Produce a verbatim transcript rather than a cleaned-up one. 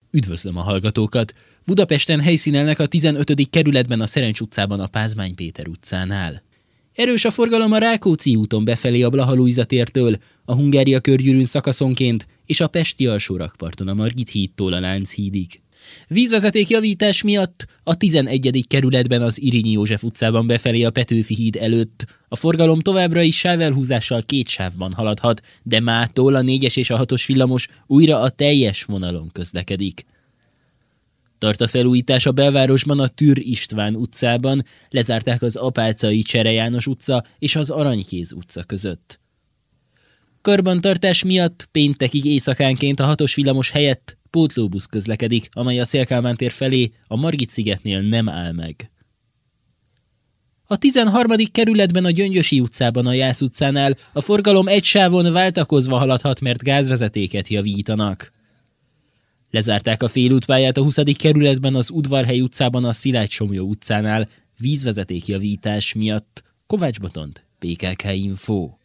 Üdvözlöm a hallgatókat! Budapesten helyszínelnek a tizenötödik kerületben a Szerencs utcában a Pázmány Péter utcánál. Erős a forgalom a Rákóczi úton befelé a Blaha Lujza tértől, a Hungária körgyűrűn szakaszonként és a pesti alsórakparton a Margit hídtól a Lánchídig. Vízvezetékjavítás miatt a tizenegyedik kerületben az Irinyi József utcában befelé a Petőfi híd előtt. A forgalom továbbra is sávelhúzással két sávban haladhat, de mától a négyes és a hatos villamos újra a teljes vonalon közlekedik. Tart a felújítás a belvárosban a Türr István utcában, lezárták az Apáczai Csere János utca és az Aranykéz utca között. Karbantartás miatt péntekig éjszakánként a hatos villamos helyett pótlóbusz közlekedik, amely a Széll-Kálmán tér felé a Margit-szigetnél nem áll meg. A tizenharmadik kerületben a Gyöngyösi utcában a Jász utcánál a forgalom egy sávon váltakozva haladhat, mert gázvezetéket javítanak. Lezárták a félútpályát a huszadik kerületben az Udvarhely utcában a Szilágysomlyó utcánál vízvezetékjavítás miatt. Kovács Botond, pé ká ká Info.